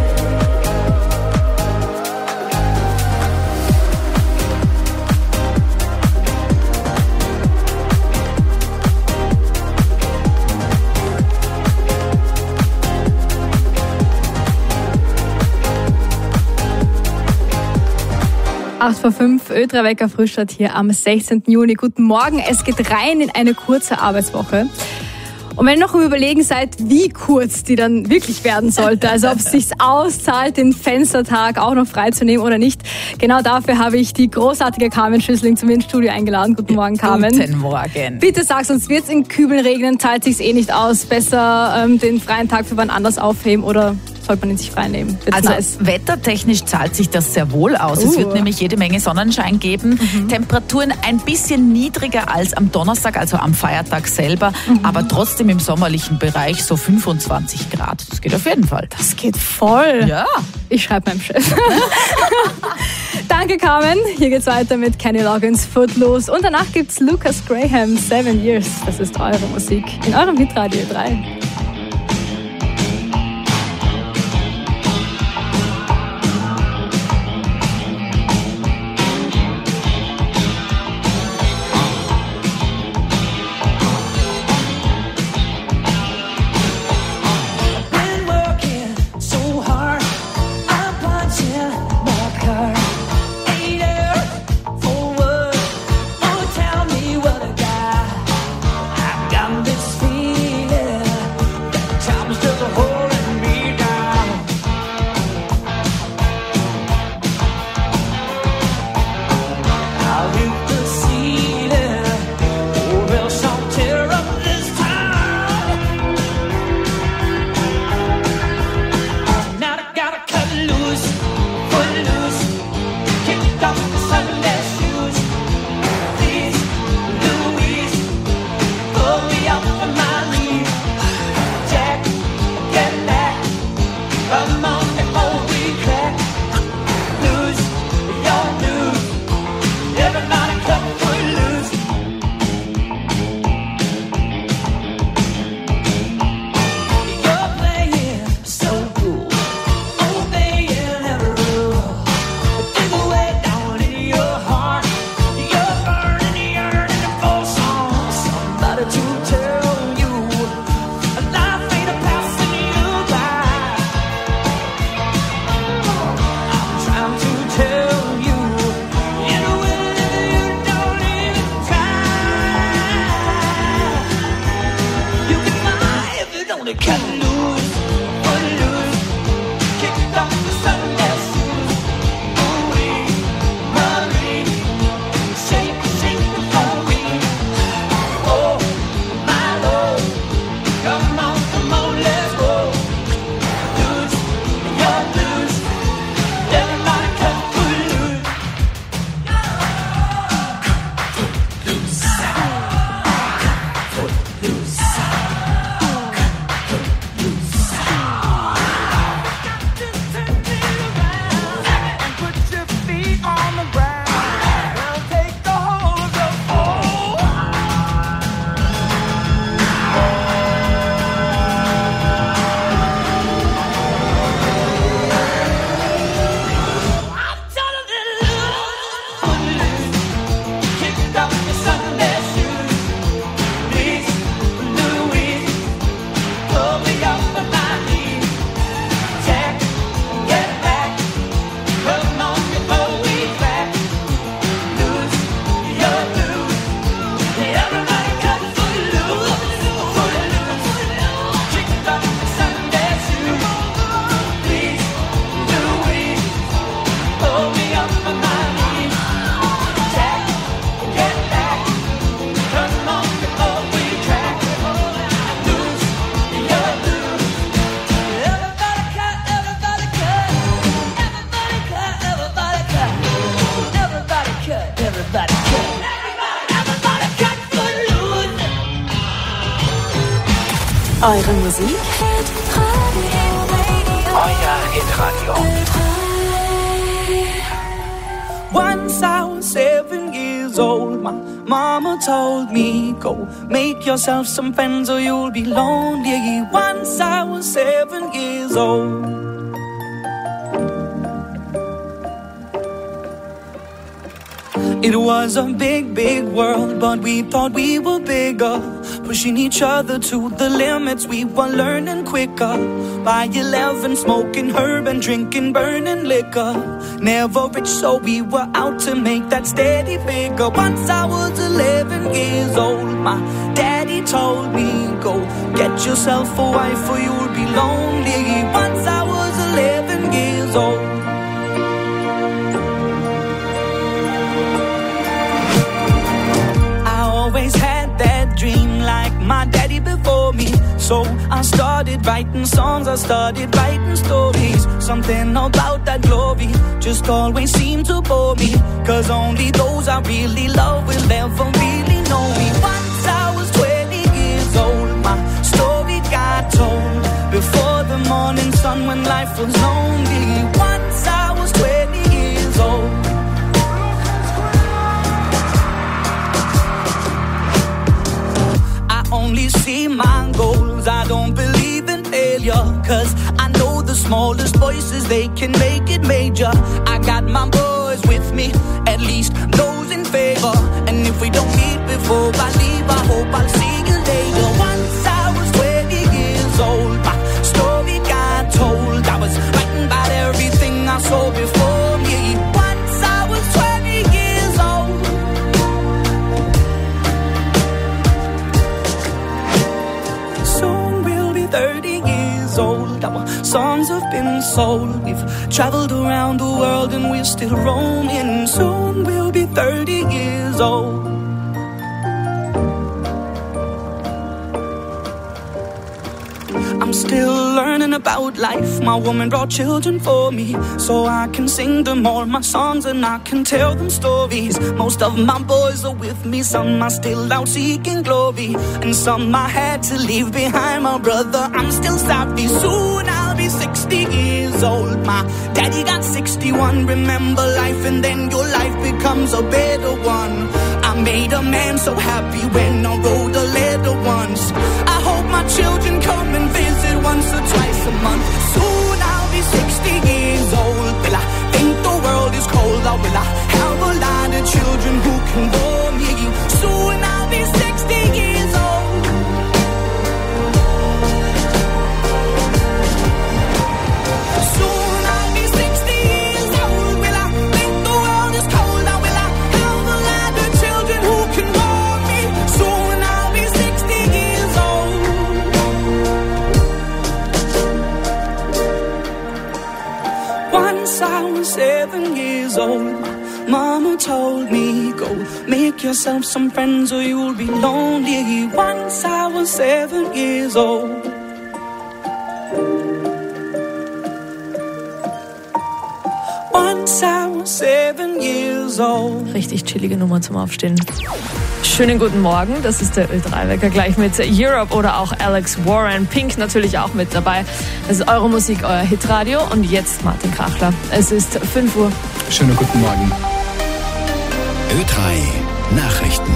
acht vor fünf, Ö drei Wecker Frühstart hier am sechzehnten Juni. Guten Morgen, es geht rein in eine kurze Arbeitswoche. Und wenn ihr noch am Überlegen seid, wie kurz die dann wirklich werden sollte, also ob es sich auszahlt, den Fenstertag auch noch freizunehmen oder nicht, genau dafür habe ich die großartige Carmen Schüssling zu mir ins Studio eingeladen. Guten Morgen, Carmen. Guten Morgen. Bitte sag's uns, wird's in Kübeln regnen, zahlt sich's eh nicht aus, besser ähm, den freien Tag für wann anders aufheben oder sollte man ihn sich frei nehmen? Wird's Also nice? wettertechnisch zahlt sich das sehr wohl aus. Uh. Es wird nämlich jede Menge Sonnenschein geben. Mhm. Temperaturen ein bisschen niedriger als am Donnerstag, also am Feiertag selber, mhm. aber trotzdem im sommerlichen Bereich so fünfundzwanzig Grad. Das geht auf jeden Fall. Das geht voll. Ja. Ich schreibe meinem Chef. Danke, Carmen. Hier geht's weiter mit Kenny Loggins, Footloose. Und danach gibt's Lucas Graham, Seven Years. Das ist eure Musik in eurem Hitradio drei. Been working so hard, I'm punching my card. Ain't there for what? Oh, tell me what I got. I got this feeling. Eure Musik? Euer Hitradio. Once I was seven years old, my mama told me, go make yourself some friends or you'll be lonely. Once I was seven years old. It was a big, big world, but we thought we were bigger, pushing each other to the limits. We were learning quicker. By eleven, smoking herb and drinking burning liquor. Never rich, so we were out to make that steady figure. Once I was eleven years old, my daddy told me, go get yourself a wife or you'll be lonely. Once I was eleven years old. Always had that dream like my daddy before me. So I started writing songs, I started writing stories. Something about that glory just always seemed to bore me. Cause only those I really love will ever really know me. Once I was twenty years old, my story got told. Before the morning sun when life was lonely. Once I was twenty years old. Only see my goals, I don't believe in failure. Cause I know the smallest voices, they can make it major. I got my boys with me, at least those in favor. And if we don't meet before I leave, I hope I'll see you later. Once I was twenty years old, my story got told. I was writing about everything I saw before me. Once I was twenty years old. thirty years old, our songs have been sold. We've traveled around the world and we're still roaming. Soon we'll be thirty years old. I'm still learning about life. My woman brought children for me, so I can sing them all my songs and I can tell them stories. Most of my boys are with me, some are still out seeking glory, and some I had to leave behind. My brother, I'm still sorry. Soon I'll be sixty years old. My daddy got sixty-one. Remember life and then your life becomes a better one. I made a man so happy when I wrote a letter once. I hope my children come and visit once or twice a month. Soon I'll be sixty years old. Will I think the world is cold, or will I have a lot of children who can bore me? Soon I'll be sixty years old. Soon I'll be sixty years old. Will I think the world is cold, or will I have a lot of children who can bore me? Soon I'll be sixty years old. Once I was seven years old, mama told me, go make yourself some friends or you'll be lonely. Once I was seven years old. Once I was seven years old. Richtig chillige Nummer zum Aufstehen. Schönen guten Morgen, das ist der Ö drei Wecker gleich mit Europe oder auch Alex Warren. Pink natürlich auch mit dabei. Das ist eure Musik, euer Hitradio und jetzt Martin Krachler. Es ist fünf Uhr. Schönen guten Morgen. Ö drei Nachrichten.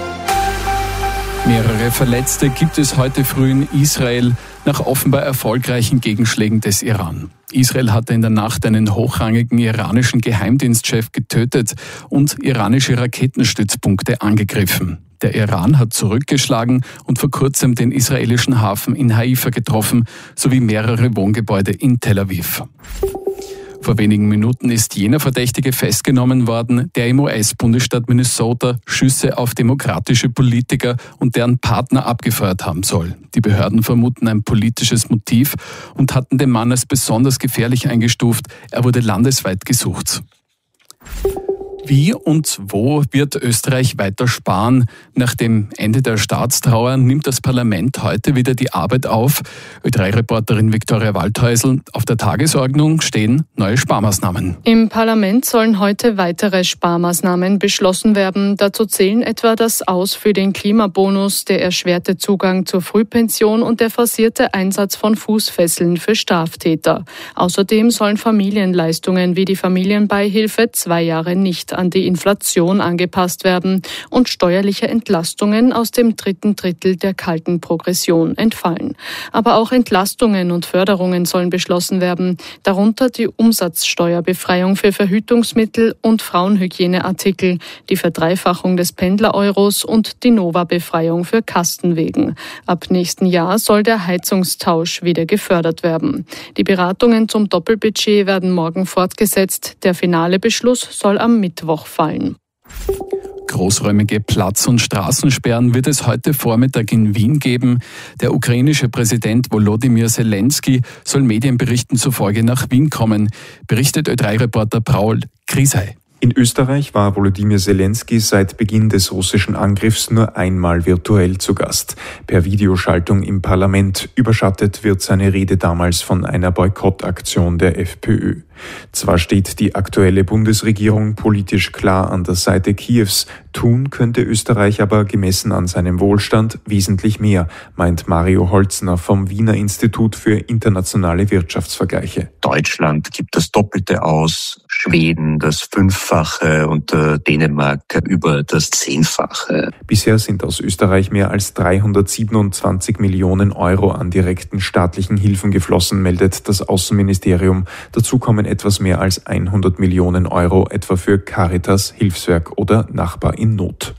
Mehrere Verletzte gibt es heute früh in Israel nach offenbar erfolgreichen Gegenschlägen des Iran. Israel hatte in der Nacht einen hochrangigen iranischen Geheimdienstchef getötet und iranische Raketenstützpunkte angegriffen. Der Iran hat zurückgeschlagen und vor kurzem den israelischen Hafen in Haifa getroffen, sowie mehrere Wohngebäude in Tel Aviv. Vor wenigen Minuten ist jener Verdächtige festgenommen worden, der im U S-Bundesstaat Minnesota Schüsse auf demokratische Politiker und deren Partner abgefeuert haben soll. Die Behörden vermuten ein politisches Motiv und hatten den Mann als besonders gefährlich eingestuft. Er wurde landesweit gesucht. Wie und wo wird Österreich weiter sparen? Nach dem Ende der Staatstrauer nimmt das Parlament heute wieder die Arbeit auf. Ö drei Reporterin Viktoria Waldhäusl, auf der Tagesordnung stehen neue Sparmaßnahmen. Im Parlament sollen heute weitere Sparmaßnahmen beschlossen werden. Dazu zählen etwa das Aus für den Klimabonus, der erschwerte Zugang zur Frühpension und der forcierte Einsatz von Fußfesseln für Straftäter. Außerdem sollen Familienleistungen wie die Familienbeihilfe zwei Jahre nicht an die Inflation angepasst werden und steuerliche Entlastungen aus dem dritten Drittel der kalten Progression entfallen. Aber auch Entlastungen und Förderungen sollen beschlossen werden, darunter die Umsatzsteuerbefreiung für Verhütungsmittel und Frauenhygieneartikel, die Verdreifachung des Pendler-Euros und die Nova-Befreiung für Kastenwegen. Ab nächsten Jahr soll der Heizungstausch wieder gefördert werden. Die Beratungen zum Doppelbudget werden morgen fortgesetzt. Der finale Beschluss soll am Mittwoch fallen. Großräumige Platz- und Straßensperren wird es heute Vormittag in Wien geben. Der ukrainische Präsident Volodymyr Zelensky soll Medienberichten zufolge nach Wien kommen, berichtet Ö drei Reporter Paul Krisei. In Österreich war Volodymyr Zelensky seit Beginn des russischen Angriffs nur einmal virtuell zu Gast. Per Videoschaltung im Parlament. Überschattet wird seine Rede damals von einer Boykottaktion der FPÖ. Zwar steht die aktuelle Bundesregierung politisch klar an der Seite Kiews, tun könnte Österreich aber gemessen an seinem Wohlstand wesentlich mehr, meint Mario Holzner vom Wiener Institut für internationale Wirtschaftsvergleiche. Deutschland gibt das Doppelte aus, Schweden das Fünffache und äh, Dänemark über das Zehnfache. Bisher sind aus Österreich mehr als dreihundertsiebenundzwanzig Millionen Euro an direkten staatlichen Hilfen geflossen, meldet das Außenministerium. Dazu kommen etwas mehr als hundert Millionen Euro etwa für Caritas, Hilfswerk oder Nachbar in Not.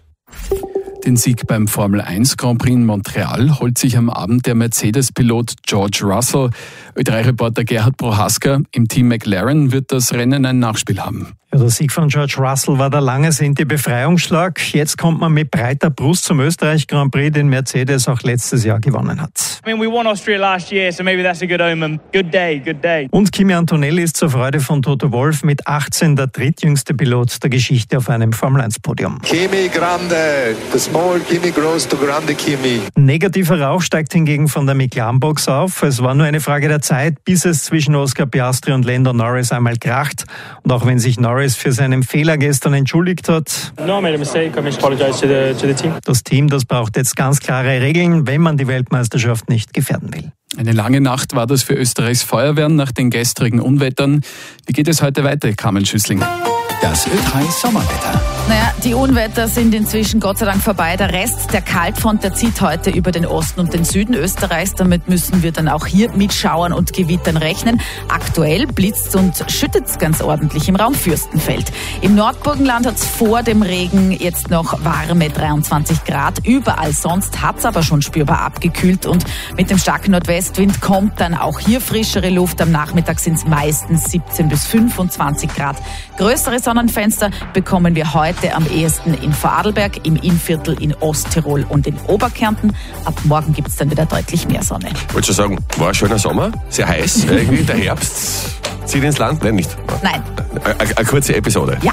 Den Sieg beim Formel eins Grand Prix in Montreal holt sich am Abend der Mercedes-Pilot George Russell. Ö drei Reporter Gerhard Prohaska, im Team McLaren wird das Rennen ein Nachspiel haben. Ja, der Sieg von George Russell war der lange sehnte Befreiungsschlag. Jetzt kommt man mit breiter Brust zum Österreich Grand Prix, den Mercedes auch letztes Jahr gewonnen hat. I mean, we won Austria last year, so maybe that's a good omen. Good day, good day. Und Kimi Antonelli ist zur Freude von Toto Wolff mit achtzehn der drittjüngste Pilot der Geschichte auf einem Formel eins Podium. Kimi Grande, the small Kimi grows to Grande Kimi. Negativer Rauch steigt hingegen von der McLaren-Box auf. Es war nur eine Frage der Zeit, bis es zwischen Oscar Piastri und Lando Norris einmal kracht. Und auch wenn sich Norris für seinen Fehler gestern entschuldigt hat. No, I made a mistake. I apologize to the, to the team. Das Team, das braucht jetzt ganz klare Regeln, wenn man die Weltmeisterschaft nicht gefährden will. Eine lange Nacht war das für Österreichs Feuerwehren nach den gestrigen Unwettern. Wie geht es heute weiter, Carmen Schüssling? Das Ö drei Sommerwetter. Naja, die Unwetter sind inzwischen Gott sei Dank vorbei. Der Rest der Kaltfront, der zieht heute über den Osten und den Süden Österreichs. Damit müssen wir dann auch hier mit Schauern und Gewittern rechnen. Aktuell blitzt und schüttet es ganz ordentlich im Raum Fürstenfeld. Im Nordburgenland hat es vor dem Regen jetzt noch warme dreiundzwanzig Grad. Überall sonst hat es aber schon spürbar abgekühlt. Und mit dem starken Nordwestwind kommt dann auch hier frischere Luft. Am Nachmittag sind es meistens siebzehn bis fünfundzwanzig Grad. Größere Sonnenfenster bekommen wir heute am ehesten in Vorarlberg, im Innviertel, in Osttirol und in Oberkärnten. Ab morgen gibt es dann wieder deutlich mehr Sonne. Ich wollte schon sagen, war ein schöner Sommer, sehr heiß, irgendwie der Herbst zieht ins Land. Nein, nicht. Nein. Eine, eine kurze Episode. Ja.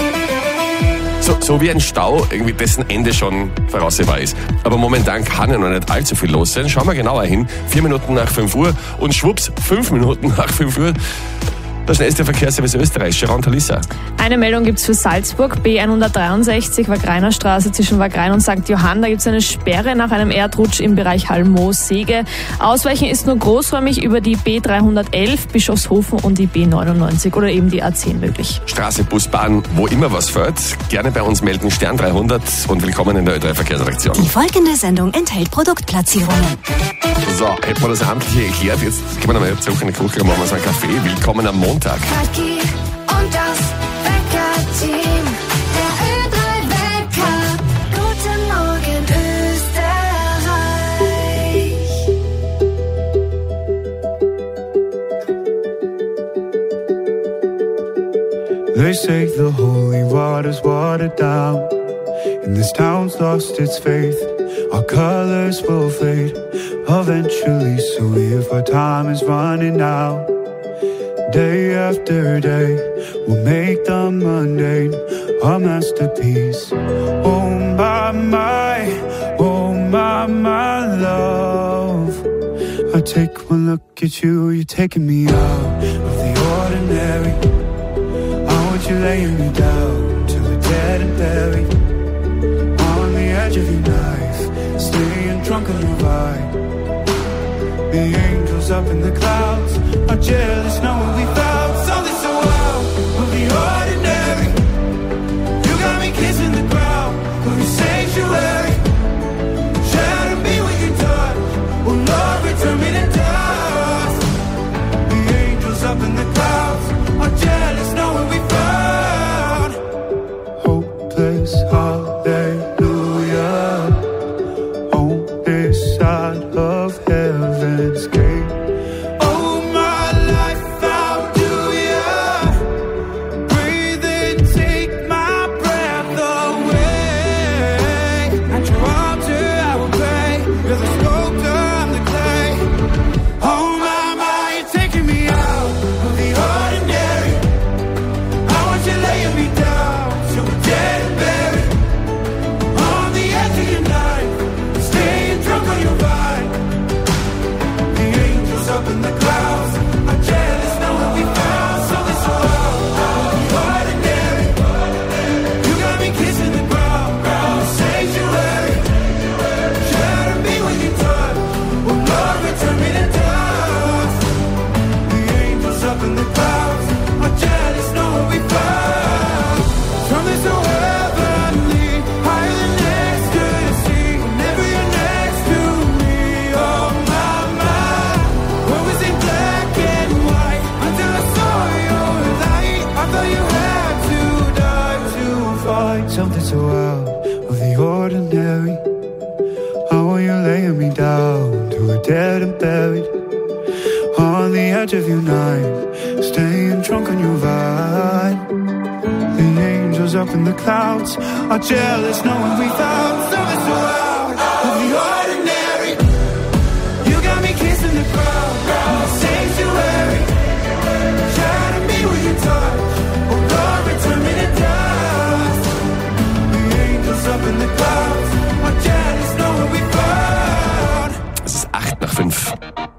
So, so wie ein Stau, irgendwie dessen Ende schon voraussehbar ist. Aber momentan kann ja noch nicht allzu viel los sein. Schauen wir genauer hin. Vier Minuten nach fünf Uhr und schwupps, fünf Minuten nach fünf Uhr. Der schnellste Verkehrsservice Österreichs, Sharon Talissa. Eine Meldung gibt es für Salzburg, B hundertdreiundsechzig, Wagreiner Straße zwischen Wagrein und Sankt Johann. Da gibt es eine Sperre nach einem Erdrutsch im Bereich Hallmoos-Sege. Ausweichen ist nur großräumig über die B dreihundertelf, Bischofshofen und die B neunundneunzig oder eben die A zehn möglich. Straße, Bus, Bahn, wo immer was fährt, gerne bei uns melden, Stern dreihundert und willkommen in der Ö drei Verkehrsredaktion. Die folgende Sendung enthält Produktplatzierungen. So, hätten wir das Amtliche erklärt, jetzt gehen wir nochmal zurück in die Küche und machen wir so einen Kaffee. Willkommen am Montag. Kaki und das Wecker-Team. Der Ö drei Wecker. Guten Morgen, Österreich. They say the holy water's watered down, and this town's lost its faith. Our colors will fade eventually, so if our time is running out, Day after day, we'll make the mundane a masterpiece. Oh my, my, oh my, my love. I take one look at you, you're taking me out of the ordinary. I want you laying me down till we're dead and buried. On the edge of your knife, staying drunk on your vibe. The angels up in the clouds are jealous knowing we found something so wild of the ordinary. You got me kissing the ground of your sanctuary. Shadow me with your touch, oh Lord, return me to dust. The angels up in the clouds are jealous knowing we found hopeless hallelujah on this side of heaven's gate. Oh my life, how do ya breathe and take my breath away? At your altar I will pray, you're the sculptor, I'm the clay. Oh my, my, you're taking me out of the ordinary. I want you laying me down till we're dead and buried. On the edge of your knife, staying drunk on your vine. The angels up in the clouds are jealous knowing we found something so wild, the ordinary. You got me kissing the ground, ground sanctuary. Shatter me with your touch, oh Lord, return me to dust. The angels up in the clouds are jealous knowing we found something so heavenly, higher than ecstasy. Whenever you're next to me, oh my, my. What was in black and white until I saw your light? I thought you had to die to find something so out of the ordinary. How are you laying me down till we're dead and buried? On the edge of your knife, staying drunk on your vine. The angels up in the clouds are jealous knowing we found something so out of the ordinary. You got me kissing the ground, ground sanctuary. Shatter me with your touch, oh Lord, return me to dust. The angels up in the clouds are jealous knowing we found. Es ist acht nach fünf.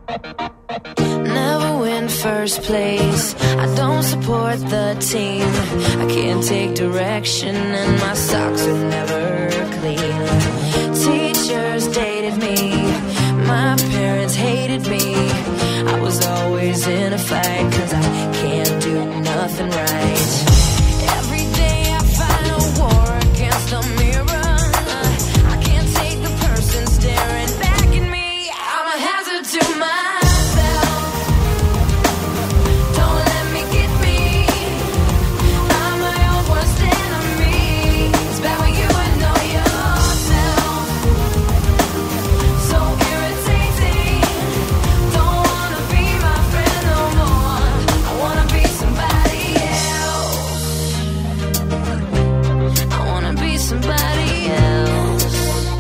Never win first place. I don't support the team. I can't take direction and my socks are never clean. Teachers dated me. My parents hated me. I was always in a fight 'cause I can't do nothing right. Every day I fight a war against the mirror. I can't take the person staring back at me. I'm a hazard to myself. Don't let me get me. I'm my own worst enemy. It's bad when you know yourself. So irritating. Don't wanna be my friend no more. I wanna be somebody else. I wanna be somebody else.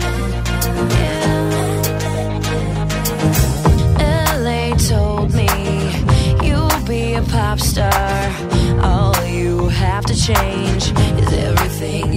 Yeah. L A told me you'll be a pop star. All you have to change is everything